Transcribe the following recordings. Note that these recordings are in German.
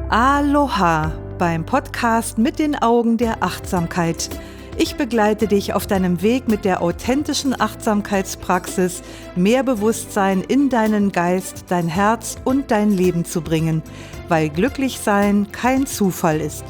Aloha beim Podcast mit den Augen der Achtsamkeit. Ich begleite dich auf deinem Weg mit der authentischen Achtsamkeitspraxis, mehr Bewusstsein in deinen Geist, dein Herz und dein Leben zu bringen, weil glücklich sein kein Zufall ist.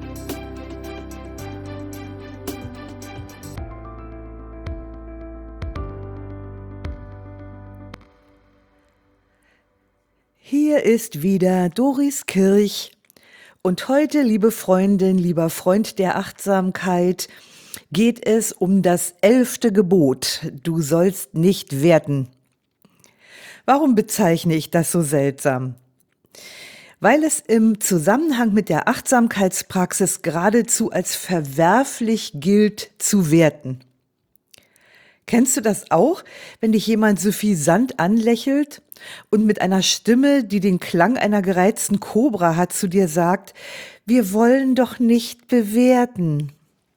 Hier ist wieder Doris Kirch und heute, liebe Freundin, lieber Freund der Achtsamkeit, geht es um das 11. Gebot. Du sollst nicht werten. Warum bezeichne ich das so seltsam? Weil es im Zusammenhang mit der Achtsamkeitspraxis geradezu als verwerflich gilt, zu werten. Kennst du das auch, wenn dich jemand suffisant anlächelt und mit einer Stimme, die den Klang einer gereizten Kobra hat, zu dir sagt, wir wollen doch nicht bewerten?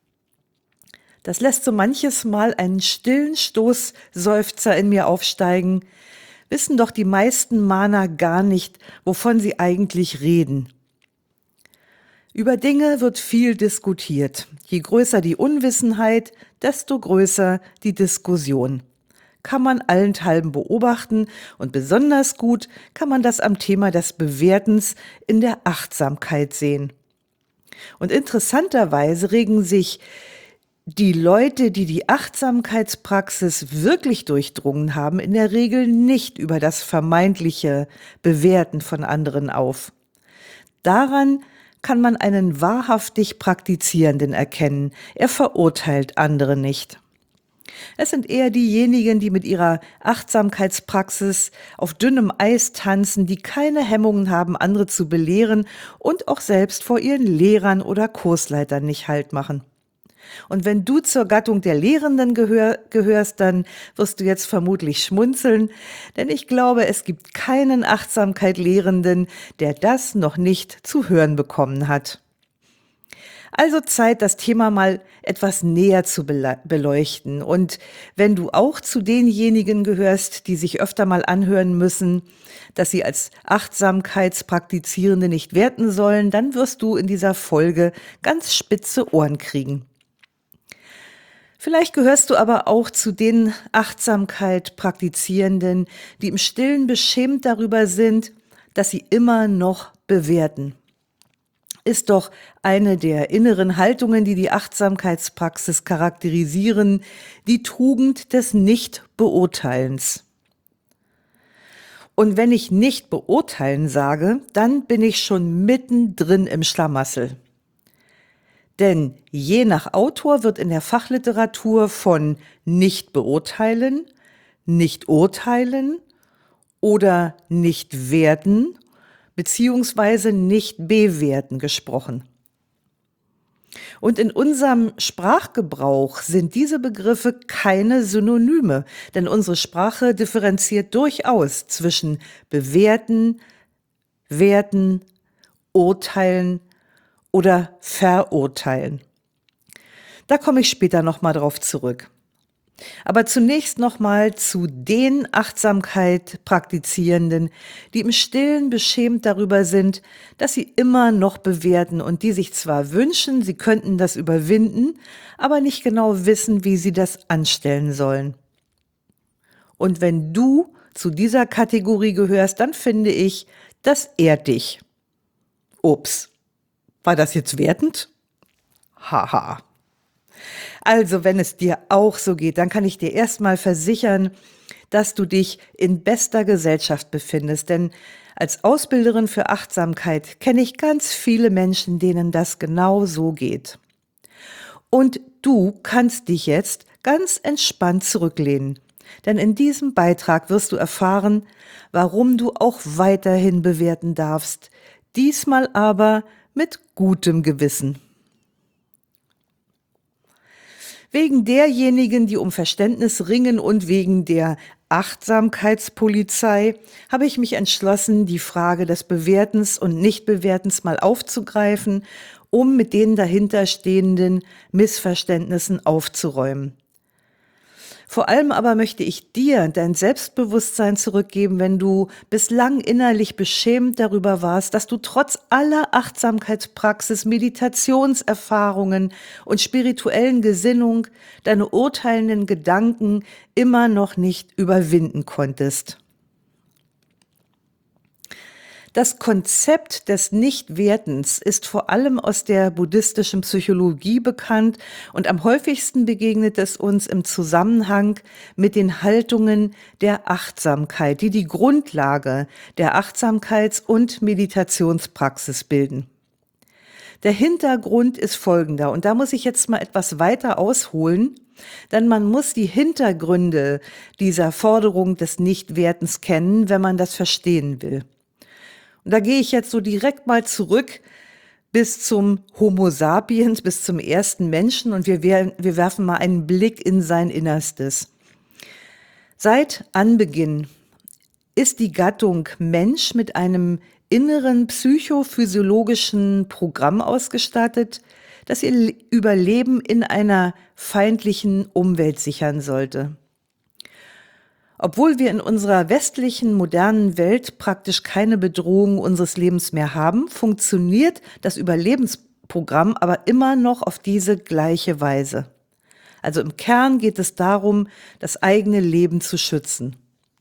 Das lässt so manches Mal einen stillen Stoßseufzer in mir aufsteigen. Wissen doch die meisten Mahner gar nicht, wovon sie eigentlich reden. Über Dinge wird viel diskutiert. Je größer die Unwissenheit, desto größer die Diskussion. Kann man allenthalben beobachten und besonders gut kann man das am Thema des Bewertens in der Achtsamkeit sehen. Und interessanterweise regen sich die Leute, die die Achtsamkeitspraxis wirklich durchdrungen haben, in der Regel nicht über das vermeintliche Bewerten von anderen auf. Daran kann man einen wahrhaftig Praktizierenden erkennen. Er verurteilt andere nicht. Es sind eher diejenigen, die mit ihrer Achtsamkeitspraxis auf dünnem Eis tanzen, die keine Hemmungen haben, andere zu belehren und auch selbst vor ihren Lehrern oder Kursleitern nicht Halt machen. Und wenn du zur Gattung der Lehrenden gehörst, dann wirst du jetzt vermutlich schmunzeln, denn ich glaube, es gibt keinen Achtsamkeit-Lehrenden, der das noch nicht zu hören bekommen hat. Also Zeit, das Thema mal etwas näher zu beleuchten. Und wenn du auch zu denjenigen gehörst, die sich öfter mal anhören müssen, dass sie als Achtsamkeitspraktizierende nicht werten sollen, dann wirst du in dieser Folge ganz spitze Ohren kriegen. Vielleicht gehörst du aber auch zu den Achtsamkeit-Praktizierenden, die im Stillen beschämt darüber sind, dass sie immer noch bewerten. Ist doch eine der inneren Haltungen, die die Achtsamkeitspraxis charakterisieren, die Tugend des Nicht-Beurteilens. Und wenn ich nicht beurteilen sage, dann bin ich schon mittendrin im Schlamassel. Denn je nach Autor wird in der Fachliteratur von nicht beurteilen, nicht urteilen oder nicht werten beziehungsweise nicht bewerten gesprochen. Und in unserem Sprachgebrauch sind diese Begriffe keine Synonyme, denn unsere Sprache differenziert durchaus zwischen bewerten, werten, urteilen oder verurteilen. Da komme ich später nochmal drauf zurück. Aber zunächst nochmal zu den Achtsamkeit-Praktizierenden, die im Stillen beschämt darüber sind, dass sie immer noch bewerten und die sich zwar wünschen, sie könnten das überwinden, aber nicht genau wissen, wie sie das anstellen sollen. Und wenn du zu dieser Kategorie gehörst, dann finde ich, das ehrt dich. Ups. War das jetzt wertend? Haha. Also, wenn es dir auch so geht, dann kann ich dir erstmal versichern, dass du dich in bester Gesellschaft befindest. Denn als Ausbilderin für Achtsamkeit kenne ich ganz viele Menschen, denen das genau so geht. Und du kannst dich jetzt ganz entspannt zurücklehnen. Denn in diesem Beitrag wirst du erfahren, warum du auch weiterhin bewerten darfst. Diesmal aber mit gutem Gewissen. Wegen derjenigen, die um Verständnis ringen und wegen der Achtsamkeitspolizei habe ich mich entschlossen, die Frage des Bewertens und Nichtbewertens mal aufzugreifen, um mit den dahinterstehenden Missverständnissen aufzuräumen. Vor allem aber möchte ich dir dein Selbstbewusstsein zurückgeben, wenn du bislang innerlich beschämt darüber warst, dass du trotz aller Achtsamkeitspraxis, Meditationserfahrungen und spirituellen Gesinnung deine urteilenden Gedanken immer noch nicht überwinden konntest. Das Konzept des Nichtwertens ist vor allem aus der buddhistischen Psychologie bekannt und am häufigsten begegnet es uns im Zusammenhang mit den Haltungen der Achtsamkeit, die die Grundlage der Achtsamkeits- und Meditationspraxis bilden. Der Hintergrund ist folgender, und da muss ich jetzt mal etwas weiter ausholen, denn man muss die Hintergründe dieser Forderung des Nichtwertens kennen, wenn man das verstehen will. Und da gehe ich jetzt so direkt mal zurück bis zum Homo sapiens, bis zum ersten Menschen, und wir werfen mal einen Blick in sein Innerstes. Seit Anbeginn ist die Gattung Mensch mit einem inneren psychophysiologischen Programm ausgestattet, das ihr Überleben in einer feindlichen Umwelt sichern sollte. Obwohl wir in unserer westlichen, modernen Welt praktisch keine Bedrohung unseres Lebens mehr haben, funktioniert das Überlebensprogramm aber immer noch auf diese gleiche Weise. Also im Kern geht es darum, das eigene Leben zu schützen.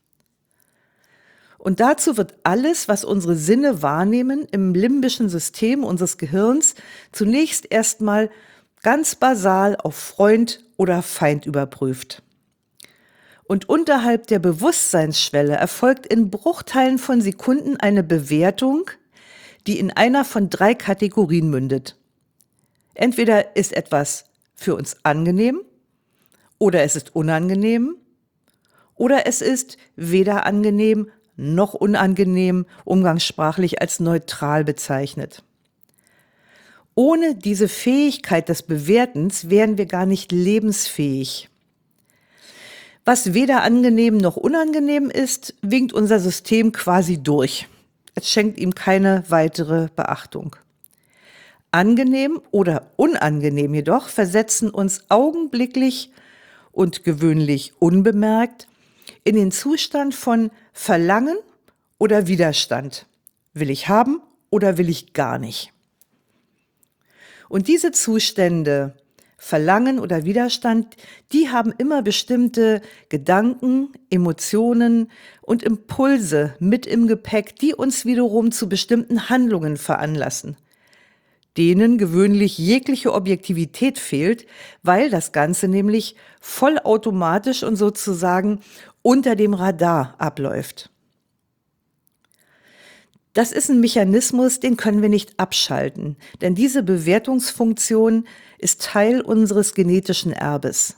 Und dazu wird alles, was unsere Sinne wahrnehmen, im limbischen System unseres Gehirns zunächst erstmal ganz basal auf Freund oder Feind überprüft. Und unterhalb der Bewusstseinsschwelle erfolgt in Bruchteilen von Sekunden eine Bewertung, die in einer von 3 Kategorien mündet. Entweder ist etwas für uns angenehm, oder es ist unangenehm, oder es ist weder angenehm noch unangenehm, umgangssprachlich als neutral bezeichnet. Ohne diese Fähigkeit des Bewertens wären wir gar nicht lebensfähig. Was weder angenehm noch unangenehm ist, winkt unser System quasi durch. Es schenkt ihm keine weitere Beachtung. Angenehm oder unangenehm jedoch versetzen uns augenblicklich und gewöhnlich unbemerkt in den Zustand von Verlangen oder Widerstand. Will ich haben oder will ich gar nicht? Und diese Zustände, Verlangen oder Widerstand, die haben immer bestimmte Gedanken, Emotionen und Impulse mit im Gepäck, die uns wiederum zu bestimmten Handlungen veranlassen, denen gewöhnlich jegliche Objektivität fehlt, weil das Ganze nämlich vollautomatisch und sozusagen unter dem Radar abläuft. Das ist ein Mechanismus, den können wir nicht abschalten, denn diese Bewertungsfunktion ist Teil unseres genetischen Erbes.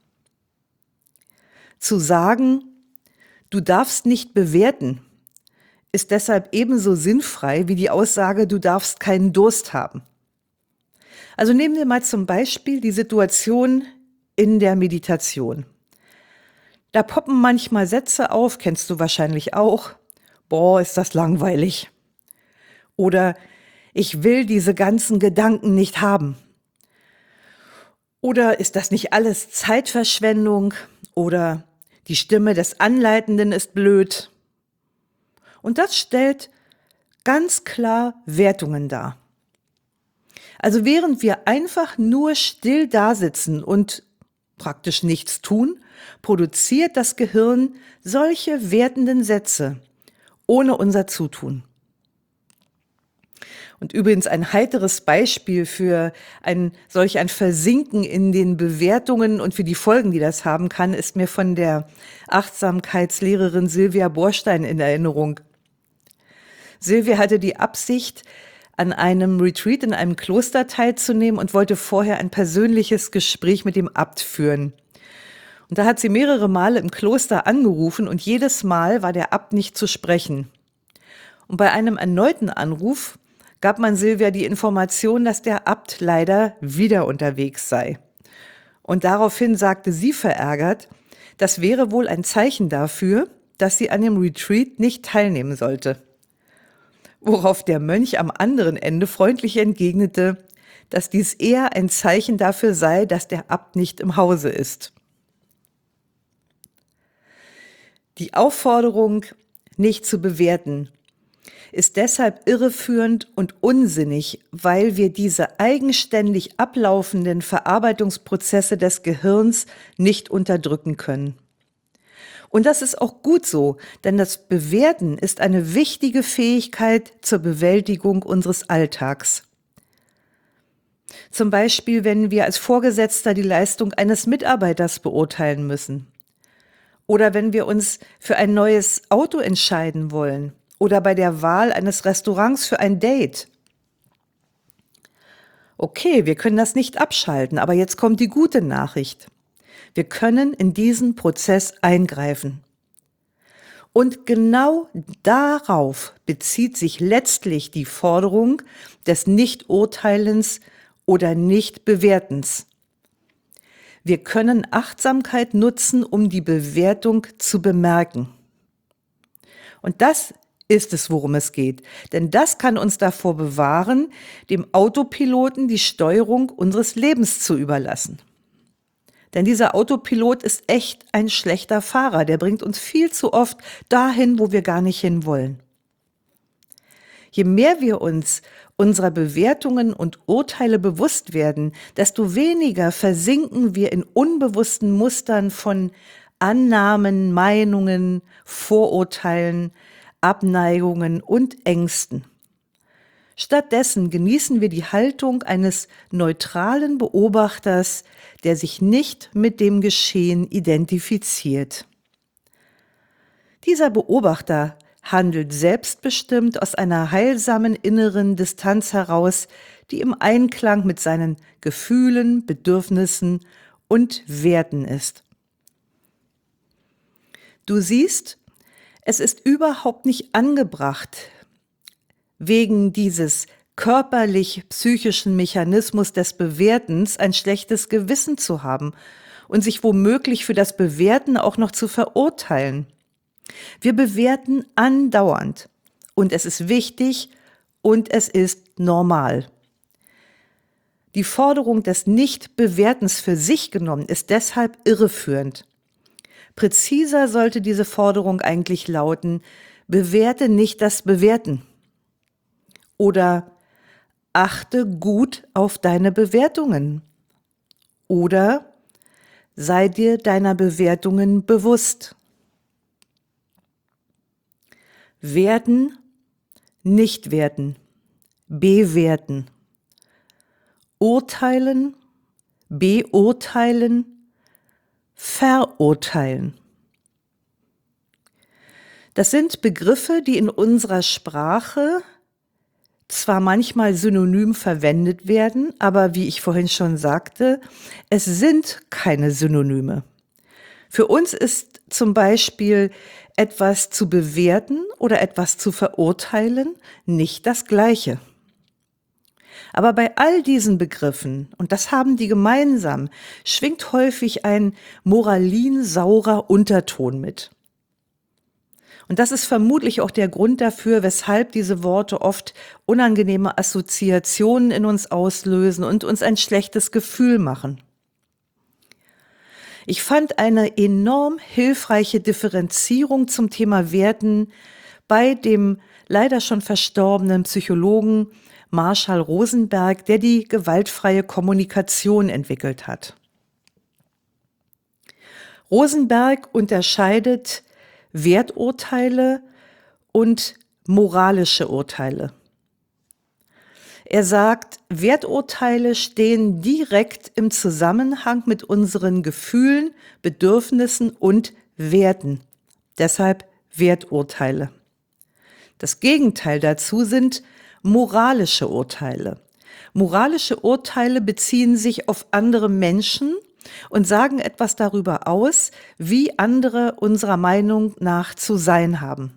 Zu sagen, du darfst nicht bewerten, ist deshalb ebenso sinnfrei wie die Aussage, du darfst keinen Durst haben. Also nehmen wir mal zum Beispiel die Situation in der Meditation. Da poppen manchmal Sätze auf, kennst du wahrscheinlich auch. Boah, ist das langweilig. Oder ich will diese ganzen Gedanken nicht haben. Oder ist das nicht alles Zeitverschwendung? Oder die Stimme des Anleitenden ist blöd. Und das stellt ganz klar Wertungen dar. Also während wir einfach nur still dasitzen und praktisch nichts tun, produziert das Gehirn solche wertenden Sätze ohne unser Zutun. Und übrigens ein heiteres Beispiel für solch ein Versinken in den Bewertungen und für die Folgen, die das haben kann, ist mir von der Achtsamkeitslehrerin Sylvia Boorstein in Erinnerung. Sylvia hatte die Absicht, an einem Retreat in einem Kloster teilzunehmen und wollte vorher ein persönliches Gespräch mit dem Abt führen. Und da hat sie mehrere Male im Kloster angerufen und jedes Mal war der Abt nicht zu sprechen. Und bei einem erneuten Anruf gab man Sylvia die Information, dass der Abt leider wieder unterwegs sei. Und daraufhin sagte sie verärgert, das wäre wohl ein Zeichen dafür, dass sie an dem Retreat nicht teilnehmen sollte. Worauf der Mönch am anderen Ende freundlich entgegnete, dass dies eher ein Zeichen dafür sei, dass der Abt nicht im Hause ist. Die Aufforderung, nicht zu bewerten, ist deshalb irreführend und unsinnig, weil wir diese eigenständig ablaufenden Verarbeitungsprozesse des Gehirns nicht unterdrücken können. Und das ist auch gut so, denn das Bewerten ist eine wichtige Fähigkeit zur Bewältigung unseres Alltags. Zum Beispiel, wenn wir als Vorgesetzter die Leistung eines Mitarbeiters beurteilen müssen. Oder wenn wir uns für ein neues Auto entscheiden wollen. Oder bei der Wahl eines Restaurants für ein Date. Okay, wir können das nicht abschalten, aber jetzt kommt die gute Nachricht. Wir können in diesen Prozess eingreifen. Und genau darauf bezieht sich letztlich die Forderung des Nichturteilens oder Nichtbewertens. Wir können Achtsamkeit nutzen, um die Bewertung zu bemerken. Und das ist es, worum es geht. Denn das kann uns davor bewahren, dem Autopiloten die Steuerung unseres Lebens zu überlassen. Denn dieser Autopilot ist echt ein schlechter Fahrer. Der bringt uns viel zu oft dahin, wo wir gar nicht hinwollen. Je mehr wir uns unserer Bewertungen und Urteile bewusst werden, desto weniger versinken wir in unbewussten Mustern von Annahmen, Meinungen, Vorurteilen, Abneigungen und Ängsten. Stattdessen genießen wir die Haltung eines neutralen Beobachters, der sich nicht mit dem Geschehen identifiziert. Dieser Beobachter handelt selbstbestimmt aus einer heilsamen inneren Distanz heraus, die im Einklang mit seinen Gefühlen, Bedürfnissen und Werten ist. Du siehst, es ist überhaupt nicht angebracht, wegen dieses körperlich-psychischen Mechanismus des Bewertens ein schlechtes Gewissen zu haben und sich womöglich für das Bewerten auch noch zu verurteilen. Wir bewerten andauernd und es ist wichtig und es ist normal. Die Forderung des Nichtbewertens für sich genommen ist deshalb irreführend. Präziser sollte diese Forderung eigentlich lauten: Bewerte nicht das Bewerten. Oder achte gut auf deine Bewertungen. Oder sei dir deiner Bewertungen bewusst. Werten, nicht werten, bewerten. Urteilen, beurteilen, verurteilen. Das sind Begriffe, die in unserer Sprache zwar manchmal synonym verwendet werden, aber wie ich vorhin schon sagte, es sind keine Synonyme. Für uns ist zum Beispiel etwas zu bewerten oder etwas zu verurteilen nicht das Gleiche. Aber bei all diesen Begriffen, und das haben die gemeinsam, schwingt häufig ein moralinsaurer Unterton mit. Und das ist vermutlich auch der Grund dafür, weshalb diese Worte oft unangenehme Assoziationen in uns auslösen und uns ein schlechtes Gefühl machen. Ich fand eine enorm hilfreiche Differenzierung zum Thema Werten bei dem leider schon verstorbenen Psychologen Marshall Rosenberg, der die gewaltfreie Kommunikation entwickelt hat. Rosenberg unterscheidet Werturteile und moralische Urteile. Er sagt, Werturteile stehen direkt im Zusammenhang mit unseren Gefühlen, Bedürfnissen und Werten. Deshalb Werturteile. Das Gegenteil dazu sind moralische Urteile. Moralische Urteile beziehen sich auf andere Menschen und sagen etwas darüber aus, wie andere unserer Meinung nach zu sein haben.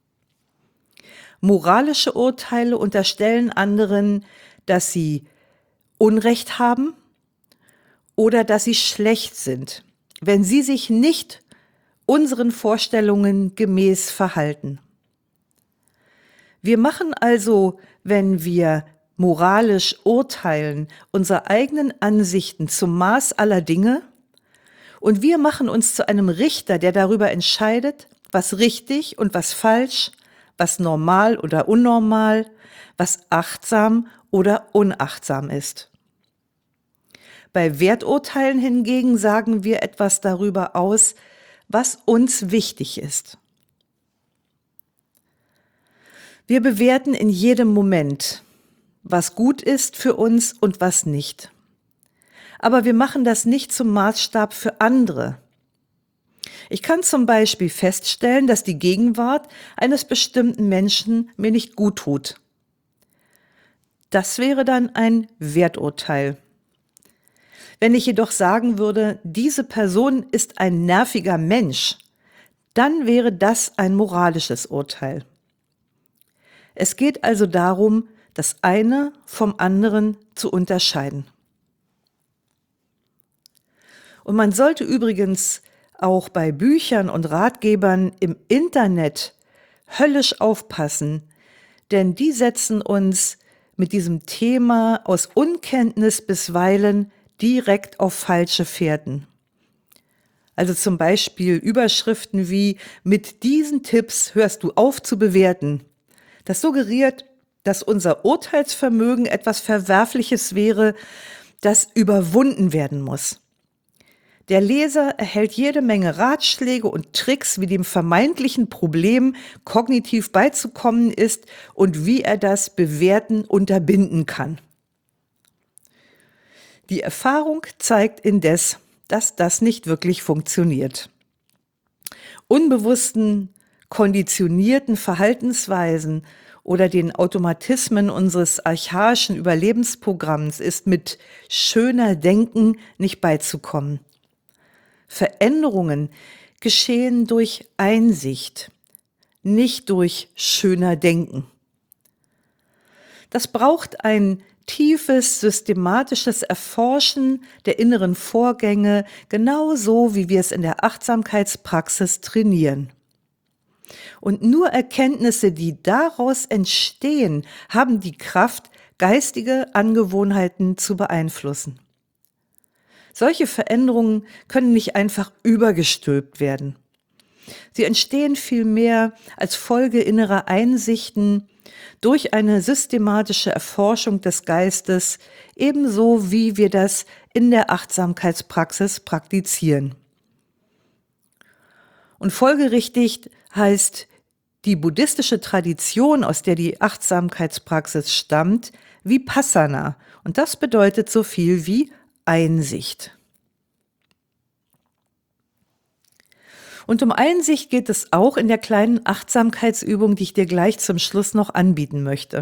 Moralische Urteile unterstellen anderen, dass sie Unrecht haben oder dass sie schlecht sind, wenn sie sich nicht unseren Vorstellungen gemäß verhalten. Wir machen also, wenn wir moralisch urteilen, unsere eigenen Ansichten zum Maß aller Dinge und wir machen uns zu einem Richter, der darüber entscheidet, was richtig und was falsch, was normal oder unnormal, was achtsam oder unachtsam ist. Bei Werturteilen hingegen sagen wir etwas darüber aus, was uns wichtig ist. Wir bewerten in jedem Moment, was gut ist für uns und was nicht. Aber wir machen das nicht zum Maßstab für andere. Ich kann zum Beispiel feststellen, dass die Gegenwart eines bestimmten Menschen mir nicht gut tut. Das wäre dann ein Werturteil. Wenn ich jedoch sagen würde, diese Person ist ein nerviger Mensch, dann wäre das ein moralisches Urteil. Es geht also darum, das eine vom anderen zu unterscheiden. Und man sollte übrigens auch bei Büchern und Ratgebern im Internet höllisch aufpassen, denn die setzen uns mit diesem Thema aus Unkenntnis bisweilen direkt auf falsche Fährten. Also zum Beispiel Überschriften wie „Mit diesen Tipps hörst du auf zu bewerten". Das suggeriert, dass unser Urteilsvermögen etwas Verwerfliches wäre, das überwunden werden muss. Der Leser erhält jede Menge Ratschläge und Tricks, wie dem vermeintlichen Problem kognitiv beizukommen ist und wie er das Bewerten unterbinden kann. Die Erfahrung zeigt indes, dass das nicht wirklich funktioniert. Unbewussten, konditionierten Verhaltensweisen oder den Automatismen unseres archaischen Überlebensprogramms ist mit schöner Denken nicht beizukommen. Veränderungen geschehen durch Einsicht, nicht durch schöner Denken. Das braucht ein tiefes, systematisches Erforschen der inneren Vorgänge, genauso wie wir es in der Achtsamkeitspraxis trainieren. Und nur Erkenntnisse, die daraus entstehen, haben die Kraft, geistige Angewohnheiten zu beeinflussen. Solche Veränderungen können nicht einfach übergestülpt werden. Sie entstehen vielmehr als Folge innerer Einsichten durch eine systematische Erforschung des Geistes, ebenso wie wir das in der Achtsamkeitspraxis praktizieren. Und folgerichtig heißt die buddhistische Tradition, aus der die Achtsamkeitspraxis stammt, Vipassana. Und das bedeutet so viel wie Einsicht. Und um Einsicht geht es auch in der kleinen Achtsamkeitsübung, die ich dir gleich zum Schluss noch anbieten möchte.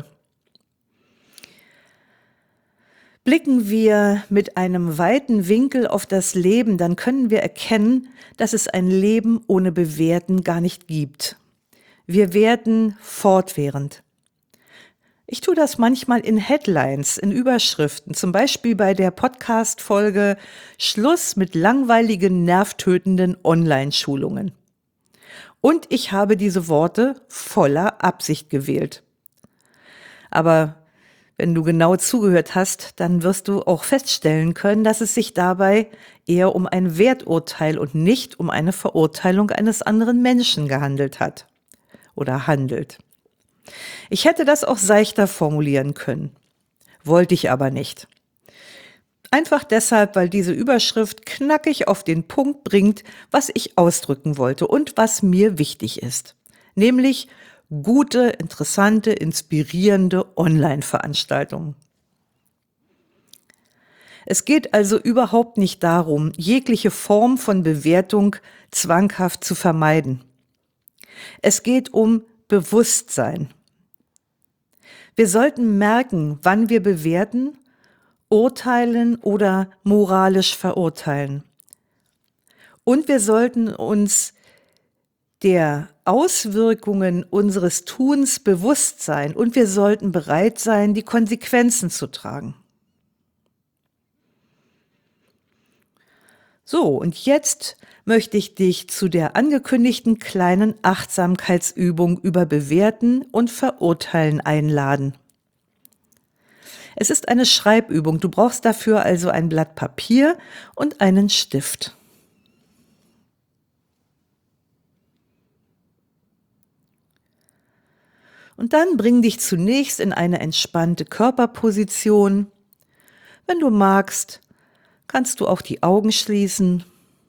Blicken wir mit einem weiten Winkel auf das Leben, dann können wir erkennen, dass es ein Leben ohne Bewerten gar nicht gibt. Wir werden fortwährend. Ich tue das manchmal in Headlines, in Überschriften, zum Beispiel bei der Podcast-Folge „Schluss mit langweiligen, nervtötenden Online-Schulungen". Und ich habe diese Worte voller Absicht gewählt. Aber wenn du genau zugehört hast, dann wirst du auch feststellen können, dass es sich dabei eher um ein Werturteil und nicht um eine Verurteilung eines anderen Menschen gehandelt hat oder handelt. Ich hätte das auch seichter formulieren können, wollte ich aber nicht. Einfach deshalb, weil diese Überschrift knackig auf den Punkt bringt, was ich ausdrücken wollte und was mir wichtig ist, nämlich gute, interessante, inspirierende Online-Veranstaltungen. Es geht also überhaupt nicht darum, jegliche Form von Bewertung zwanghaft zu vermeiden. Es geht um Bewusstsein. Wir sollten merken, wann wir bewerten, urteilen oder moralisch verurteilen. Und wir sollten uns der Auswirkungen unseres Tuns bewusst sein und wir sollten bereit sein, die Konsequenzen zu tragen. So, und jetzt möchte ich dich zu der angekündigten kleinen Achtsamkeitsübung über Bewerten und Verurteilen einladen. Es ist eine Schreibübung, du brauchst dafür also ein Blatt Papier und einen Stift. Und dann bring dich zunächst in eine entspannte Körperposition. Wenn du magst, kannst du auch die Augen schließen.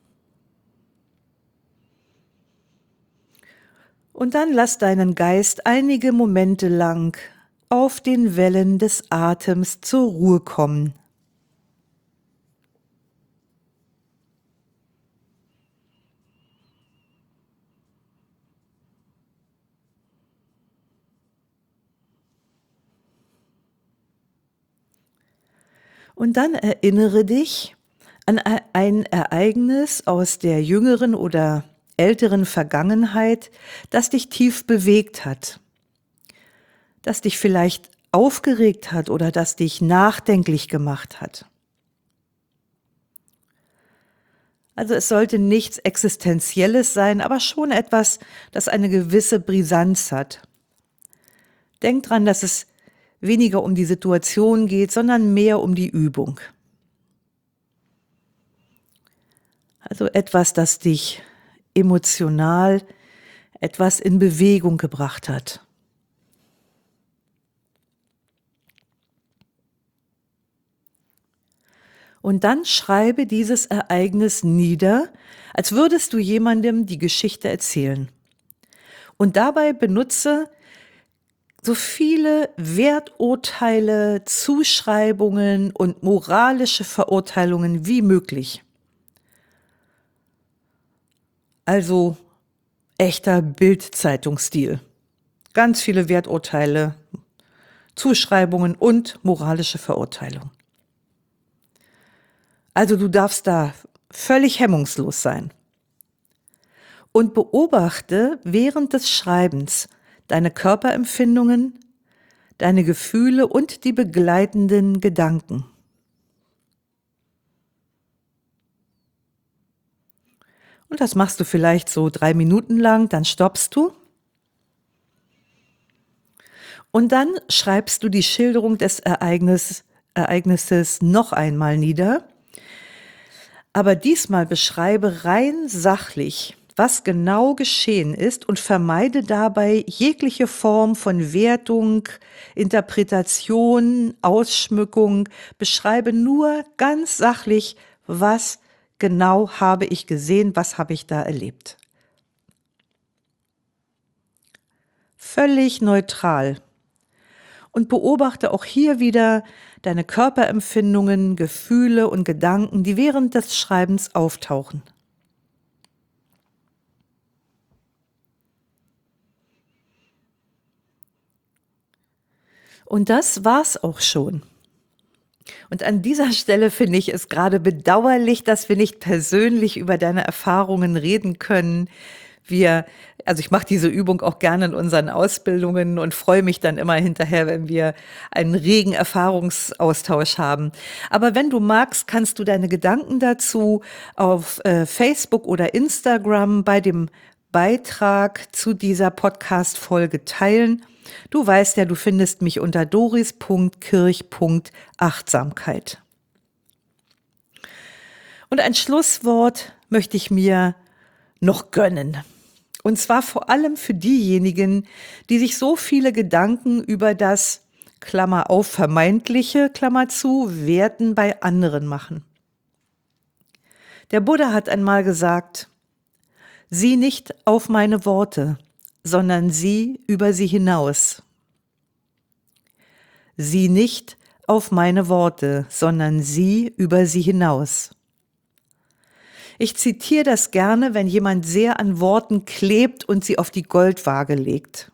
Und dann lass deinen Geist einige Momente lang auf den Wellen des Atems zur Ruhe kommen. Und dann erinnere dich an ein Ereignis aus der jüngeren oder älteren Vergangenheit, das dich tief bewegt hat, das dich vielleicht aufgeregt hat oder das dich nachdenklich gemacht hat. Also es sollte nichts Existenzielles sein, aber schon etwas, das eine gewisse Brisanz hat. Denk dran, dass es weniger um die Situation geht, sondern mehr um die Übung. Also etwas, das dich emotional etwas in Bewegung gebracht hat. Und dann schreibe dieses Ereignis nieder, als würdest du jemandem die Geschichte erzählen. Und dabei benutze so viele Werturteile, Zuschreibungen und moralische Verurteilungen wie möglich. Also echter Bild-Zeitungsstil. Ganz viele Werturteile, Zuschreibungen und moralische Verurteilung. Also du darfst da völlig hemmungslos sein. Und beobachte während des Schreibens deine Körperempfindungen, deine Gefühle und die begleitenden Gedanken. Und das machst du vielleicht so 3 Minuten lang, dann stoppst du. Und dann schreibst du die Schilderung des Ereignisses noch einmal nieder. Aber diesmal beschreibe rein sachlich, was genau geschehen ist und vermeide dabei jegliche Form von Wertung, Interpretation, Ausschmückung. Beschreibe nur ganz sachlich, was genau habe ich gesehen, was habe ich da erlebt. Völlig neutral. Und beobachte auch hier wieder deine Körperempfindungen, Gefühle und Gedanken, die während des Schreibens auftauchen. Und das war's auch schon. Und an dieser Stelle finde ich es gerade bedauerlich, dass wir nicht persönlich über deine Erfahrungen reden können. Also ich mache diese Übung auch gerne in unseren Ausbildungen und freue mich dann immer hinterher, wenn wir einen regen Erfahrungsaustausch haben. Aber wenn du magst, kannst du deine Gedanken dazu auf Facebook oder Instagram bei dem Beitrag zu dieser Podcast-Folge teilen. Du weißt ja, du findest mich unter doris.kirch.achtsamkeit. Und ein Schlusswort möchte ich mir noch gönnen. Und zwar vor allem für diejenigen, die sich so viele Gedanken über das, Klammer auf, vermeintliche, Klammer zu, Werten bei anderen machen. Der Buddha hat einmal gesagt, sieh nicht auf meine Worte, sondern sieh über sie hinaus. Sieh nicht auf meine Worte, sondern sieh über sie hinaus. Ich zitiere das gerne, wenn jemand sehr an Worten klebt und sie auf die Goldwaage legt.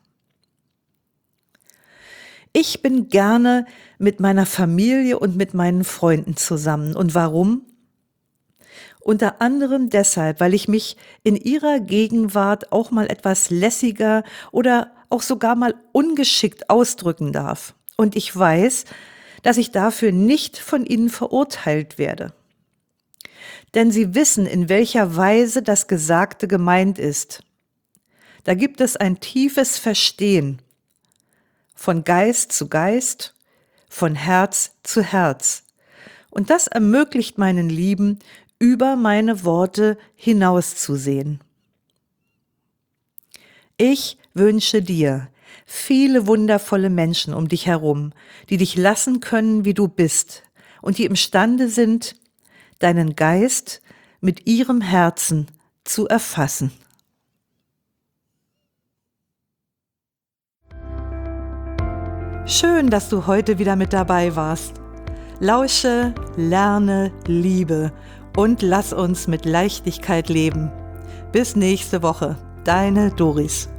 Ich bin gerne mit meiner Familie und mit meinen Freunden zusammen. Und warum? Unter anderem deshalb, weil ich mich in ihrer Gegenwart auch mal etwas lässiger oder auch sogar mal ungeschickt ausdrücken darf. Und ich weiß, dass ich dafür nicht von ihnen verurteilt werde. Denn sie wissen, in welcher Weise das Gesagte gemeint ist. Da gibt es ein tiefes Verstehen von Geist zu Geist, von Herz zu Herz. Und das ermöglicht meinen Lieben, über meine Worte hinauszusehen. Ich wünsche dir viele wundervolle Menschen um dich herum, die dich lassen können, wie du bist und die imstande sind, deinen Geist mit ihrem Herzen zu erfassen. Schön, dass du heute wieder mit dabei warst. Lausche, lerne, liebe und lass uns mit Leichtigkeit leben. Bis nächste Woche, deine Doris.